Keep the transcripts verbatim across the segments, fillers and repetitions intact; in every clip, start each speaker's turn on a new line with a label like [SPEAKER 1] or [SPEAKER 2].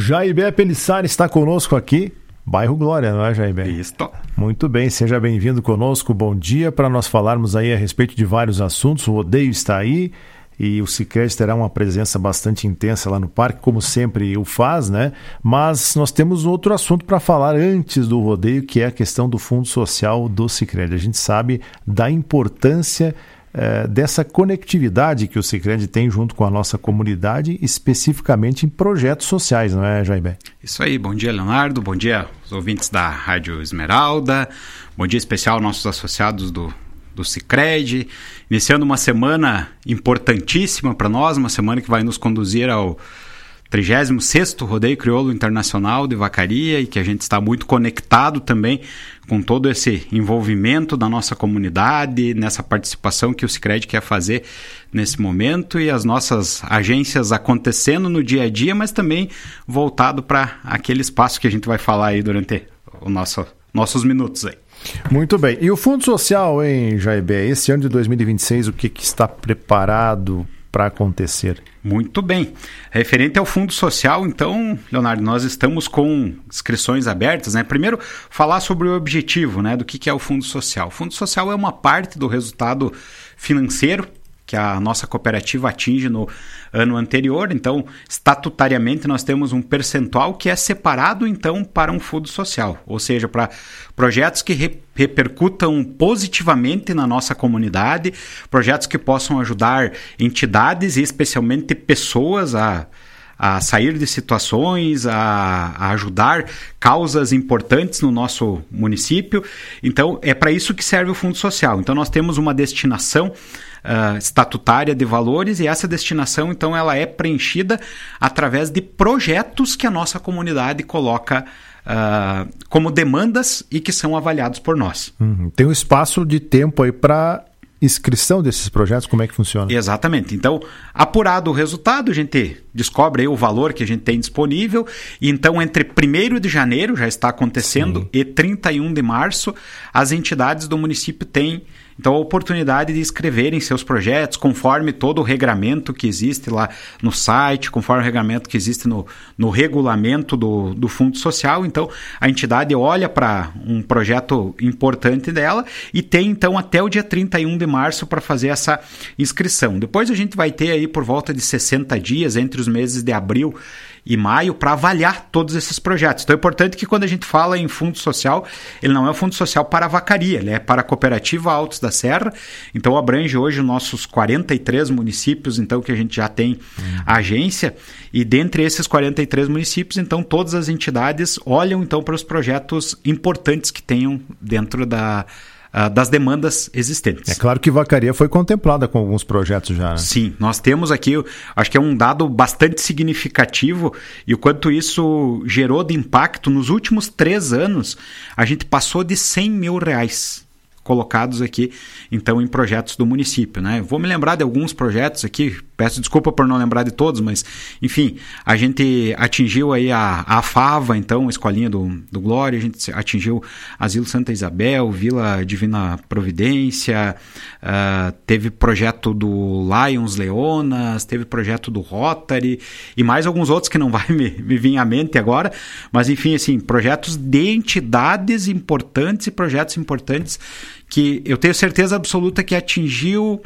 [SPEAKER 1] Jaibé Pelissari está conosco aqui, bairro Glória, não é, Jaibé?
[SPEAKER 2] Isso.
[SPEAKER 1] Muito bem, seja bem-vindo conosco, bom dia, para nós falarmos aí a respeito de vários assuntos. O rodeio está aí e o Sicredi terá uma presença bastante intensa lá no parque, como sempre o faz, né? Mas nós temos outro assunto para falar antes do rodeio, que é a questão do Fundo Social do Sicredi. A gente sabe da importância eh, dessa conectividade que o Sicredi tem junto com a nossa comunidade, especificamente em projetos sociais, não é, Jaibé?
[SPEAKER 2] Isso aí, bom dia, Leonardo, bom dia aos ouvintes da Rádio Esmeralda, bom dia especial aos nossos associados do do Sicredi, iniciando uma semana importantíssima para nós, uma semana que vai nos conduzir ao trigésimo sexto Rodeio Crioulo Internacional de Vacaria, e que a gente está muito conectado também com todo esse envolvimento da nossa comunidade, nessa participação que o Sicredi quer fazer nesse momento, e as nossas agências acontecendo no dia a dia, mas também voltado para aquele espaço que a gente vai falar aí durante o nosso, nossos minutos aí.
[SPEAKER 1] Muito bem. E o Fundo Social, hein, Jaibé? Esse ano de dois mil e vinte e seis, o que, que está preparado para acontecer?
[SPEAKER 2] Muito bem. Referente ao Fundo Social, então, Leonardo, nós estamos com inscrições abertas, né? Primeiro, falar sobre o objetivo, né? Do que, que é o Fundo Social. O Fundo Social é uma parte do resultado financeiro que a nossa cooperativa atinge no ano anterior. Então, estatutariamente, nós temos um percentual que é separado, então, para um fundo social, ou seja, para projetos que re- repercutam positivamente na nossa comunidade, projetos que possam ajudar entidades e especialmente pessoas a a sair de situações, a, a ajudar causas importantes no nosso município. Então, é para isso que serve o Fundo Social. Então, nós temos uma destinação uh, estatutária de valores, e essa destinação, então, ela é preenchida através de projetos que a nossa comunidade coloca uh, como demandas e que são avaliados por nós.
[SPEAKER 1] Uhum. Tem um espaço de tempo aí para inscrição desses projetos, como é que funciona?
[SPEAKER 2] Exatamente. Então, apurado o resultado, a gente descobre aí o valor que a gente tem disponível, e então entre primeiro de janeiro, já está acontecendo, Sim. e trinta e um de março, as entidades do município têm então a oportunidade de escreverem seus projetos conforme todo o regramento que existe lá no site, conforme o regramento que existe no, no regulamento do, do Fundo Social. Então a entidade olha para um projeto importante dela e tem então até o dia trinta e um de março para fazer essa inscrição. Depois a gente vai ter aí por volta de sessenta dias entre os meses de abril e maio para avaliar todos esses projetos. Então é importante que quando a gente fala em fundo social, ele não é um fundo social para a vacaria, ele é para a cooperativa Altos da Serra. Então abrange hoje os nossos quarenta e três municípios, então, que a gente já tem uhum. agência, e dentre esses quarenta e três municípios, então todas as entidades olham então para os projetos importantes que tenham dentro da das demandas existentes.
[SPEAKER 1] É claro que Vacaria foi contemplada com alguns projetos já, né?
[SPEAKER 2] Sim, nós temos aqui, acho que é um dado bastante significativo, e o quanto isso gerou de impacto. Nos últimos três anos, a gente passou de cem mil reais colocados aqui, então, em projetos do município, né? Vou me lembrar de alguns projetos aqui, peço desculpa por não lembrar de todos, mas, enfim, a gente atingiu aí a, a Fava, então, a escolinha do, do Glória, a gente atingiu Asilo Santa Isabel, Vila Divina Providência, uh, teve projeto do Lions Leonas, teve projeto do Rotary, e mais alguns outros que não vai me, me vir à mente agora, mas, enfim, assim, projetos de entidades importantes e projetos importantes que eu tenho certeza absoluta que atingiu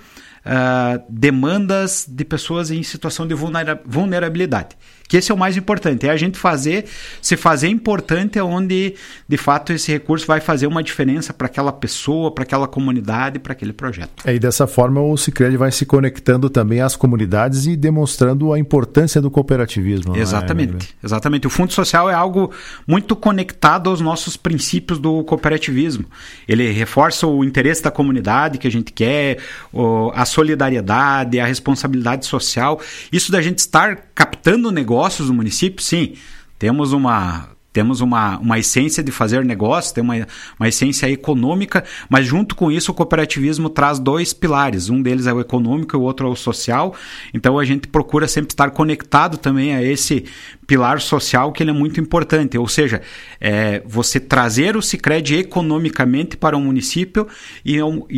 [SPEAKER 2] uh, demandas de pessoas em situação de vulnera- vulnerabilidade. Que esse é o mais importante, é a gente fazer, se fazer importante onde, de fato, esse recurso vai fazer uma diferença para aquela pessoa, para aquela comunidade, para aquele projeto.
[SPEAKER 1] É, e dessa forma o Sicredi vai se conectando também às comunidades e demonstrando a importância do cooperativismo.
[SPEAKER 2] Exatamente, é? exatamente. O Fundo Social é algo muito conectado aos nossos princípios do cooperativismo. Ele reforça o interesse da comunidade que a gente quer, a solidariedade, a responsabilidade social. Isso da gente estar captando negócios no município, sim, temos uma Temos uma, uma essência de fazer negócio, tem uma, uma essência econômica, mas junto com isso o cooperativismo traz dois pilares. Um deles é o econômico e o outro é o social. Então a gente procura sempre estar conectado também a esse pilar social, que ele é muito importante. Ou seja, é, você trazer o Sicredi economicamente para o município e,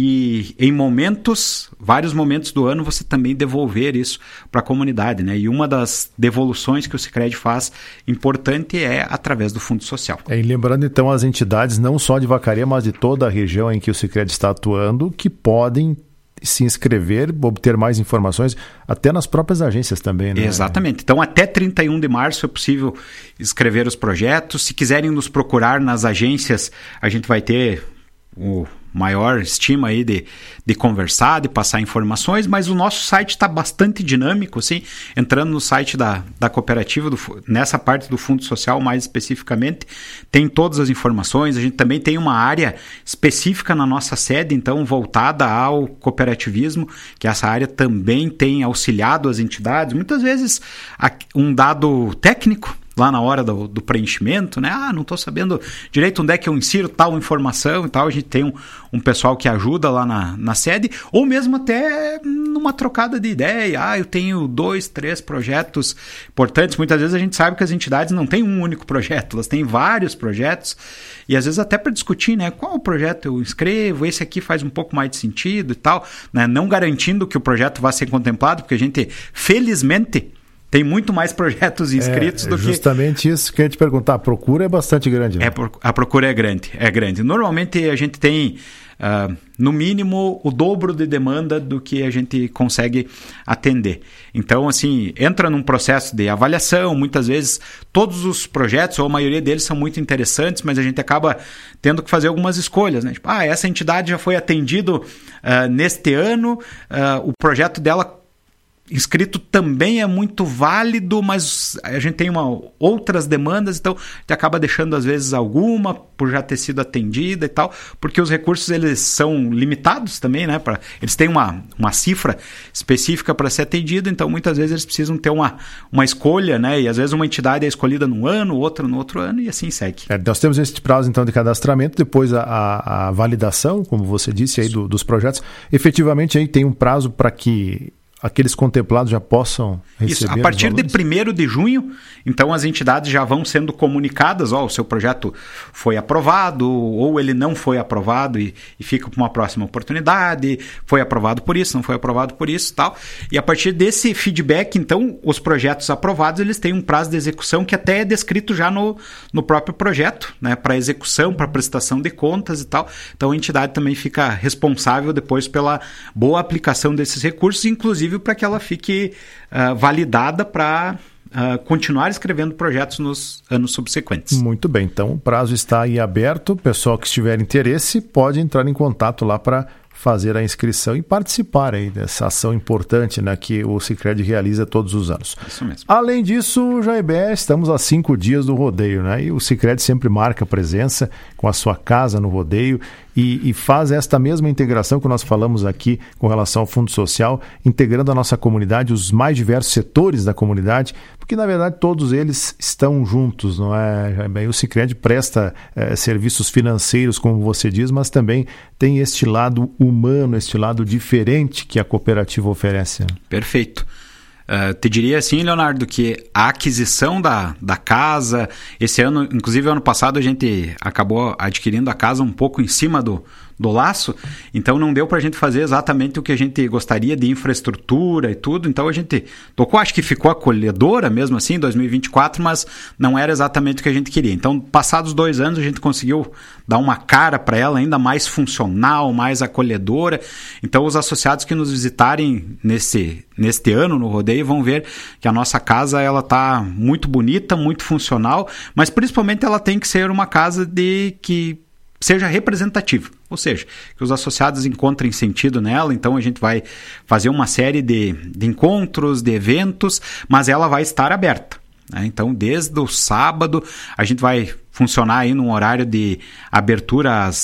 [SPEAKER 2] e em momentos, vários momentos do ano, você também devolver isso para a comunidade, né? E uma das devoluções que o Sicredi faz importante é através do Fundo Social.
[SPEAKER 1] É, e lembrando então as entidades não só de Vacaria, mas de toda a região em que o Sicredi está atuando, que podem se inscrever, obter mais informações, até nas próprias agências também, né?
[SPEAKER 2] Exatamente. Então, até trinta e um de março é possível inscrever os projetos. Se quiserem nos procurar nas agências, a gente vai ter o maior estima aí de, de conversar, de passar informações, mas o nosso site está bastante dinâmico, assim, entrando no site da, da cooperativa, do, nessa parte do Fundo Social mais especificamente, tem todas as informações. A gente também tem uma área específica na nossa sede, então, voltada ao cooperativismo, que essa área também tem auxiliado as entidades, muitas vezes um dado técnico, lá na hora do, do preenchimento, né? Ah, não estou sabendo direito onde é que eu insiro tal informação e tal. A gente tem um, um pessoal que ajuda lá na, na sede, ou mesmo até numa trocada de ideia. Ah, eu tenho dois, três projetos importantes. Muitas vezes a gente sabe que as entidades não têm um único projeto, elas têm vários projetos, e às vezes até para discutir, né? Qual projeto eu inscrevo, esse aqui faz um pouco mais de sentido e tal, né? Não garantindo que o projeto vá ser contemplado, porque a gente, felizmente, tem muito mais projetos inscritos
[SPEAKER 1] é,
[SPEAKER 2] do que...
[SPEAKER 1] Justamente isso que eu ia te perguntar. A procura é bastante grande, né?
[SPEAKER 2] É, a procura é grande, é grande. Normalmente a gente tem, uh, no mínimo, o dobro de demanda do que a gente consegue atender. Então, assim, entra num processo de avaliação. Muitas vezes, todos os projetos, ou a maioria deles, são muito interessantes, mas a gente acaba tendo que fazer algumas escolhas, né? Tipo, ah, essa entidade já foi atendido uh, neste ano, uh, o projeto dela inscrito também é muito válido, mas a gente tem uma, outras demandas, então a gente acaba deixando às vezes alguma por já ter sido atendida e tal, porque os recursos eles são limitados também, né? Pra, eles têm uma, uma cifra específica para ser atendido, então muitas vezes eles precisam ter uma, uma escolha, né? E às vezes uma entidade é escolhida num ano, outra no outro ano, e assim segue.
[SPEAKER 1] É, nós temos esse prazo então de cadastramento, depois a, a, a validação, como você disse aí, do, dos projetos. Efetivamente aí tem um prazo para que aqueles contemplados já possam receber. Isso,
[SPEAKER 2] a partir de primeiro de junho, então as entidades já vão sendo comunicadas, ó, o seu projeto foi aprovado, ou ele não foi aprovado e, e fica para uma próxima oportunidade, foi aprovado por isso, não foi aprovado por isso, tal. E a partir desse feedback, então, os projetos aprovados, eles têm um prazo de execução que até é descrito já no, no próprio projeto, né, para execução, para prestação de contas e tal. Então a entidade também fica responsável depois pela boa aplicação desses recursos, inclusive para que ela fique uh, validada para uh, continuar escrevendo projetos nos anos subsequentes.
[SPEAKER 1] Muito bem, então o prazo está aí aberto. O pessoal que estiver interesse pode entrar em contato lá para fazer a inscrição e participar aí dessa ação importante, né, que o Sicredi realiza todos os anos.
[SPEAKER 2] Isso mesmo.
[SPEAKER 1] Além disso, Jaibé, estamos a cinco dias do rodeio, né? E o Sicredi sempre marca presença com a sua casa no rodeio e, e faz esta mesma integração que nós falamos aqui com relação ao Fundo Social, integrando a nossa comunidade, os mais diversos setores da comunidade, porque na verdade todos eles estão juntos, não é, Jaibé? E o Sicredi presta eh, serviços financeiros, como você diz, mas também tem este lado humano, este lado diferente que a cooperativa oferece.
[SPEAKER 2] Perfeito. Uh, te diria assim, Leonardo, que a aquisição da, da casa, esse ano, inclusive ano passado, a gente acabou adquirindo a casa um pouco em cima do, do laço, então não deu para a gente fazer exatamente o que a gente gostaria de infraestrutura e tudo, então a gente tocou, acho que ficou acolhedora mesmo assim, em dois mil e vinte e quatro, mas não era exatamente o que a gente queria. Então, passados dois anos, a gente conseguiu dar uma cara para ela ainda mais funcional, mais acolhedora. Então, os associados que nos visitarem nesse, neste ano no rodeio vão ver que a nossa casa ela está muito bonita, muito funcional, mas principalmente ela tem que ser uma casa de que seja representativa, ou seja, que os associados encontrem sentido nela. Então a gente vai fazer uma série de, de encontros, de eventos, mas ela vai estar aberta, né? Então desde o sábado a gente vai funcionar aí num horário de abertura às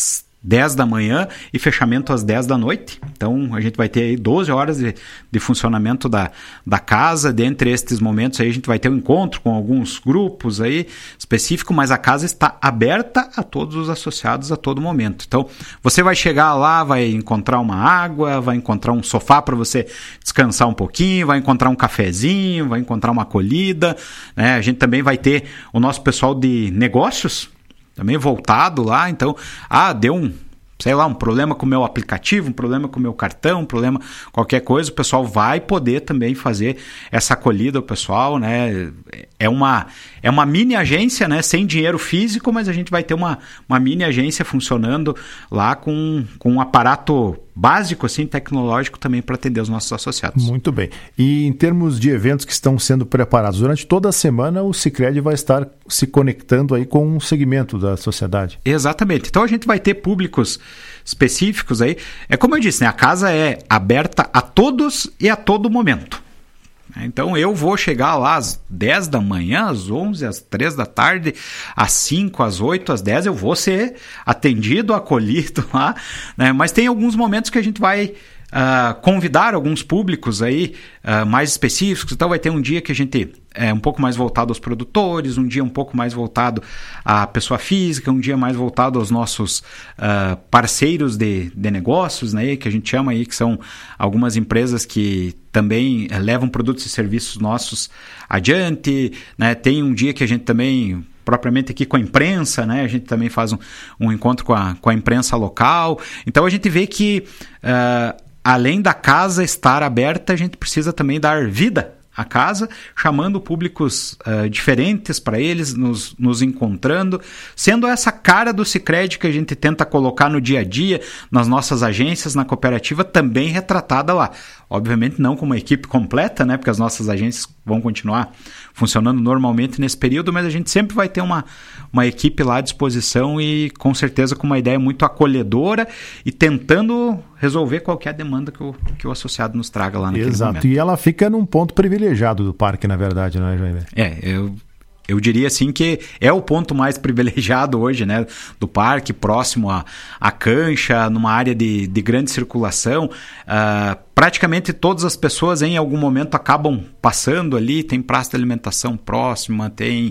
[SPEAKER 2] dez da manhã e fechamento às dez da noite. Então, a gente vai ter aí doze horas de, de funcionamento da, da casa. Dentre estes momentos aí, a gente vai ter um encontro com alguns grupos aí específicos, mas a casa está aberta a todos os associados a todo momento. Então, você vai chegar lá, vai encontrar uma água, vai encontrar um sofá para você descansar um pouquinho, vai encontrar um cafezinho, vai encontrar uma acolhida, né? A gente também vai ter o nosso pessoal de negócios também voltado lá. Então, ah, deu um, sei lá, um problema com o meu aplicativo, um problema com o meu cartão, um problema, qualquer coisa, o pessoal vai poder também fazer essa acolhida ao pessoal, né? É uma, é uma mini agência, né? Sem dinheiro físico, mas a gente vai ter uma, uma mini agência funcionando lá com, com um aparato básico, assim, tecnológico também para atender os nossos associados.
[SPEAKER 1] Muito bem. E em termos de eventos que estão sendo preparados, durante toda a semana o Sicredi vai estar se conectando aí com um segmento da sociedade.
[SPEAKER 2] Exatamente. Então a gente vai ter públicos específicos aí. É como eu disse, né? A casa é aberta a todos e a todo momento. Então eu vou chegar lá às dez da manhã, às onze, às três da tarde, às cinco, às oito, às dez, eu vou ser atendido, acolhido lá, né? Mas tem alguns momentos que a gente vai uh, convidar alguns públicos aí uh, mais específicos. Então vai ter um dia que a gente é um pouco mais voltado aos produtores, um dia um pouco mais voltado à pessoa física, um dia mais voltado aos nossos uh, parceiros de, de negócios, né, que a gente chama aí, que são algumas empresas que também uh, levam produtos e serviços nossos adiante, né? Tem um dia que a gente também, propriamente aqui com a imprensa, né? A gente também faz um, um encontro com a, com a imprensa local. Então a gente vê que uh, além da casa estar aberta, a gente precisa também dar vida a casa, chamando públicos uh, diferentes para eles, nos, nos encontrando, sendo essa cara do Sicredi que a gente tenta colocar no dia a dia, nas nossas agências, na cooperativa, também retratada lá. Obviamente não com uma equipe completa, né, porque as nossas agências vão continuar funcionando normalmente nesse período, mas a gente sempre vai ter uma, uma equipe lá à disposição e com certeza com uma ideia muito acolhedora e tentando resolver qualquer demanda que o, que o associado nos traga lá naquele
[SPEAKER 1] Exato.
[SPEAKER 2] momento.
[SPEAKER 1] E ela fica num ponto privilegiado do parque, na verdade, não é, Jaime?
[SPEAKER 2] É, eu... Eu diria assim que é o ponto mais privilegiado hoje, né, do parque, próximo à, à cancha, numa área de, de grande circulação. Uh, praticamente todas as pessoas em algum momento acabam passando ali, tem praça de alimentação próxima, tem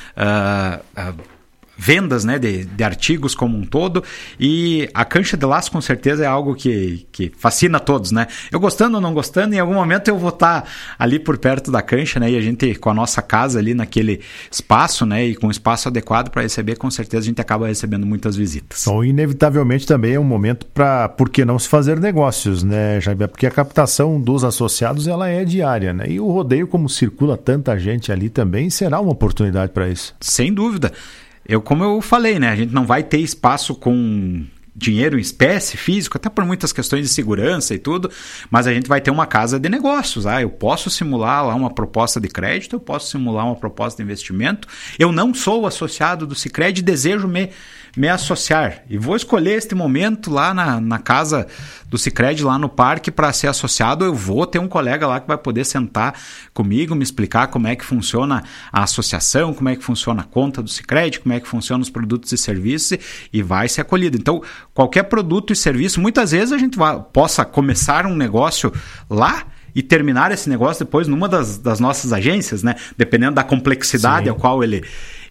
[SPEAKER 2] uh, uh, vendas, né, de, de artigos como um todo, e a cancha de laço com certeza é algo que, que fascina todos, né? Eu gostando ou não gostando, em algum momento eu vou estar ali por perto da cancha, né, e a gente com a nossa casa ali naquele espaço, né, e com um espaço adequado para receber, com certeza a gente acaba recebendo muitas visitas.
[SPEAKER 1] Então, inevitavelmente também é um momento para, por que não se fazer negócios, né, Jaime? Porque a captação dos associados ela é diária, né? E o rodeio, como circula tanta gente ali também, será uma oportunidade para isso.
[SPEAKER 2] Sem dúvida. Eu, como eu falei, né, a gente não vai ter espaço com dinheiro em espécie, físico, até por muitas questões de segurança e tudo, mas a gente vai ter uma casa de negócios. Ah, eu posso simular lá uma proposta de crédito, eu posso simular uma proposta de investimento. Eu não sou associado do Sicredi, desejo me, me associar. E vou escolher este momento lá na, na casa do Sicredi, lá no parque, para ser associado. Eu vou ter um colega lá que vai poder sentar comigo, me explicar como é que funciona a associação, como é que funciona a conta do Sicredi, como é que funcionam os produtos e serviços, e vai ser acolhido. Então, qualquer produto e serviço, muitas vezes a gente vai, possa começar um negócio lá e terminar esse negócio depois numa das, das nossas agências, né? Dependendo da complexidade a qual ele,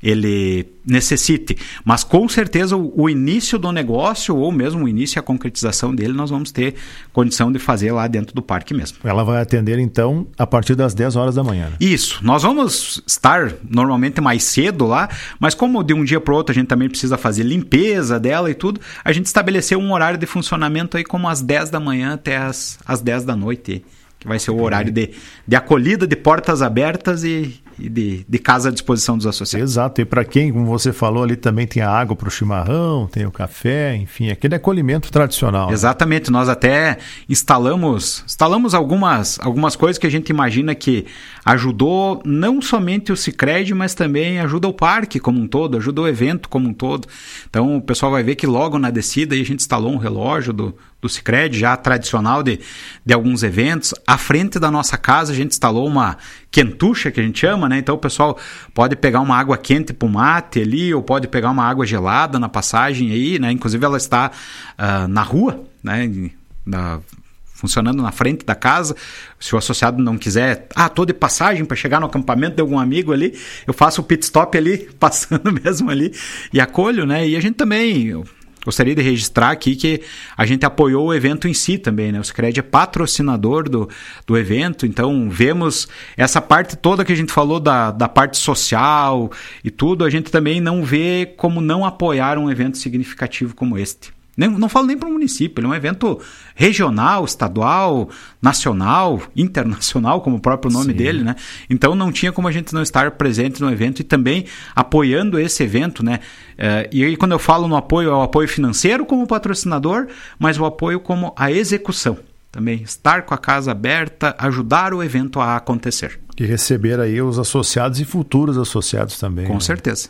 [SPEAKER 2] ele necessite. Mas com certeza o, o início do negócio ou mesmo o início e a concretização dele nós vamos ter condição de fazer lá dentro do parque mesmo.
[SPEAKER 1] Ela vai atender então a partir das dez horas da manhã, né?
[SPEAKER 2] Isso. Nós vamos estar normalmente mais cedo lá, mas como de um dia para o outro a gente também precisa fazer limpeza dela e tudo, a gente estabeleceu um horário de funcionamento aí como às dez da manhã até as, as dez da noite, que vai ser o horário de, de acolhida, de portas abertas e, e de, de casa à disposição dos associados.
[SPEAKER 1] Exato, e para quem, como você falou, ali também tem a água para o chimarrão, tem o café, enfim, aquele acolhimento tradicional.
[SPEAKER 2] Exatamente, né? Nós até instalamos, instalamos algumas, algumas coisas que a gente imagina que ajudou não somente o Sicredi, mas também ajuda o parque como um todo, ajuda o evento como um todo. Então o pessoal vai ver que logo na descida aí a gente instalou um relógio do do Sicredi, já tradicional de, de alguns eventos. À frente da nossa casa a gente instalou uma quentucha, que a gente chama, né? Então o pessoal pode pegar uma água quente para o mate ali, ou pode pegar uma água gelada na passagem aí, né? Inclusive ela está uh, na rua, né? Na, funcionando na frente da casa. Se o associado não quiser, ah, tô de passagem para chegar no acampamento de algum amigo ali, eu faço o pit stop ali, passando mesmo ali, e acolho, né? E a gente também... Gostaria de registrar aqui que a gente apoiou o evento em si também, né? O Sicredi é patrocinador do, do evento, então vemos essa parte toda que a gente falou da, da parte social e tudo, a gente também não vê como não apoiar um evento significativo como este. Nem, não falo nem para o município, ele é um evento regional, estadual, nacional, internacional, como o próprio nome Sim. dele, né? Então não tinha como a gente não estar presente no evento e também apoiando esse evento, né? Uh, e aí quando eu falo no apoio, é o apoio financeiro como patrocinador, mas o apoio como a execução. Também estar com a casa aberta, ajudar o evento a acontecer.
[SPEAKER 1] E receber aí os associados e futuros associados também.
[SPEAKER 2] Com
[SPEAKER 1] né?
[SPEAKER 2] certeza.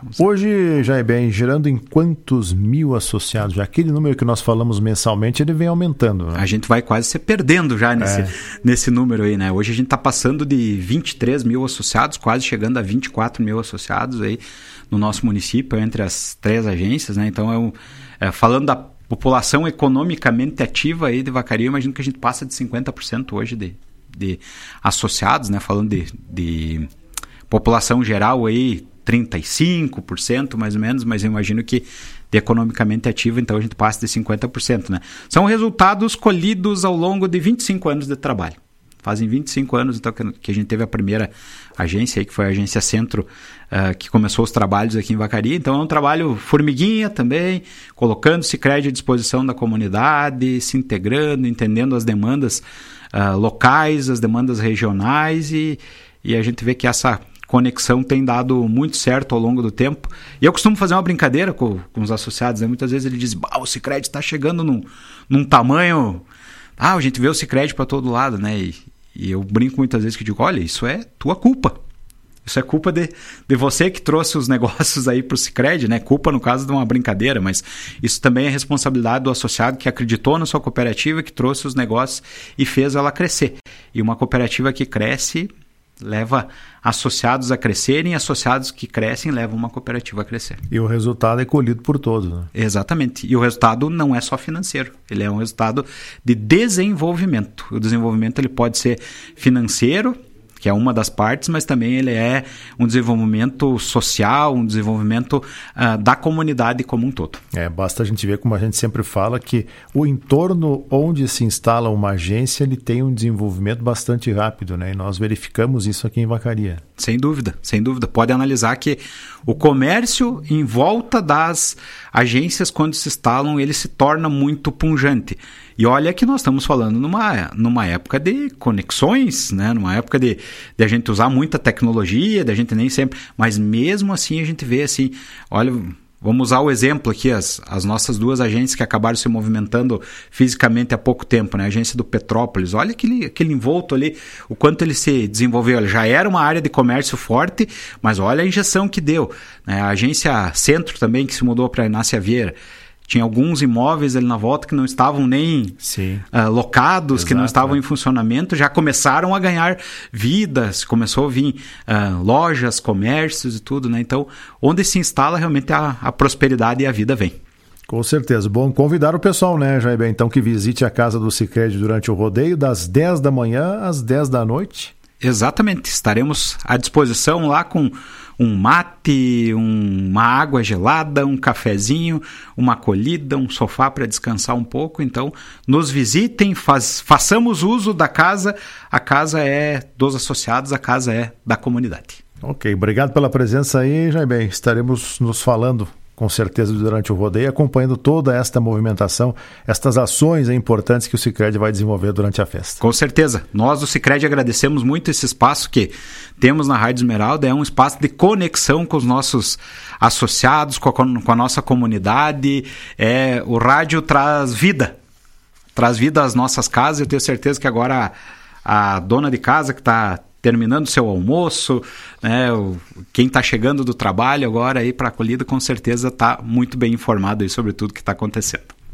[SPEAKER 1] Hoje, Jair bem, girando em quantos mil associados? Já aquele número que nós falamos mensalmente, ele vem aumentando. Né?
[SPEAKER 2] A gente vai quase se perdendo já nesse, é. nesse número aí, né? Hoje a gente está passando de vinte e três mil associados, quase chegando a vinte e quatro mil associados aí no nosso município, entre as três agências, né? Então, é um, é, falando da população economicamente ativa aí de Vacaria, eu imagino que a gente passa de cinquenta por cento hoje de, de associados, né? Falando de, de população geral aí, trinta e cinco por cento mais ou menos, mas eu imagino que de economicamente ativa, então a gente passa de cinquenta por cento, né? São resultados colhidos ao longo de vinte e cinco anos de trabalho. Fazem vinte e cinco anos então que a gente teve a primeira agência aí, que foi a Agência Centro, uh, que começou os trabalhos aqui em Vacaria. Então é um trabalho formiguinha também, colocando o Sicredi à disposição da comunidade, se integrando, entendendo as demandas uh, locais, as demandas regionais, e, e a gente vê que essa conexão tem dado muito certo ao longo do tempo. E eu costumo fazer uma brincadeira com, com os associados, né? Muitas vezes ele diz, bah, o Sicredi está chegando num, num tamanho... Ah, a gente vê o Sicredi para todo lado, né? E, e eu brinco muitas vezes que digo, olha, isso é tua culpa. Isso é culpa de, de você que trouxe os negócios aí para o Sicredi, né? Culpa no caso de uma brincadeira, mas isso também é responsabilidade do associado que acreditou na sua cooperativa, que trouxe os negócios e fez ela crescer. E uma cooperativa que cresce leva associados a crescerem, e associados que crescem levam uma cooperativa a crescer.
[SPEAKER 1] E o resultado é colhido por todos, né?
[SPEAKER 2] Exatamente. E o resultado não é só financeiro, ele é um resultado de desenvolvimento. O desenvolvimento ele pode ser financeiro, que é uma das partes, mas também ele é um desenvolvimento social, um desenvolvimento uh, da comunidade como um todo.
[SPEAKER 1] É, basta a gente ver, como a gente sempre fala, que o entorno onde se instala uma agência, ele tem um desenvolvimento bastante rápido, né? E nós verificamos isso aqui em Vacaria.
[SPEAKER 2] Sem dúvida, sem dúvida. Pode analisar que o comércio em volta das agências, quando se instalam, ele se torna muito pungente. E olha que nós estamos falando numa, numa época de conexões, né? Numa época de, de a gente usar muita tecnologia, de a gente nem sempre... Mas mesmo assim a gente vê assim, olha... Vamos usar o exemplo aqui, as, as nossas duas agências que acabaram se movimentando fisicamente há pouco tempo, né? A agência do Petrópolis, olha aquele, aquele envolto ali, o quanto ele se desenvolveu. Ele já era uma área de comércio forte, mas olha a injeção que deu, né? A agência Centro também, que se mudou para Inácia Vieira, tinha alguns imóveis ali na volta que não estavam nem uh, locados, Exato, que não estavam é. em funcionamento, já começaram a ganhar vidas, começou a vir uh, lojas, comércios e tudo, né? Então, onde se instala realmente a, a prosperidade e a vida vem.
[SPEAKER 1] Com certeza. Bom, convidar o pessoal, né, Jair, então, que visite a casa do Sicredi durante o rodeio, das dez da manhã às dez da noite.
[SPEAKER 2] Exatamente. Estaremos à disposição lá com um mate, um, uma água gelada, um cafezinho, uma acolhida, um sofá para descansar um pouco. Então, nos visitem, faz, façamos uso da casa. A casa é dos associados, a casa é da comunidade.
[SPEAKER 1] Ok, obrigado pela presença aí, Jair bem. Estaremos nos falando com certeza durante o rodeio, acompanhando toda esta movimentação, estas ações importantes que o Sicredi vai desenvolver durante a festa.
[SPEAKER 2] Com certeza. Nós do Sicredi agradecemos muito esse espaço que temos na Rádio Esmeralda, é um espaço de conexão com os nossos associados, com a, com a nossa comunidade. É, o rádio traz vida, traz vida às nossas casas. Eu tenho certeza que agora a, a dona de casa que está terminando seu almoço, né, o, quem está chegando do trabalho agora aí para a acolhida, com certeza está muito bem informado aí sobre tudo que está acontecendo.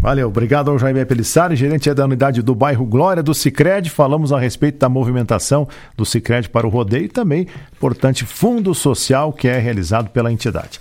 [SPEAKER 1] Valeu, obrigado ao Jaime Pelissari, gerente da unidade do bairro Glória do Sicredi. Falamos a respeito da movimentação do Sicredi para o rodeio e também, importante, fundo social que é realizado pela entidade.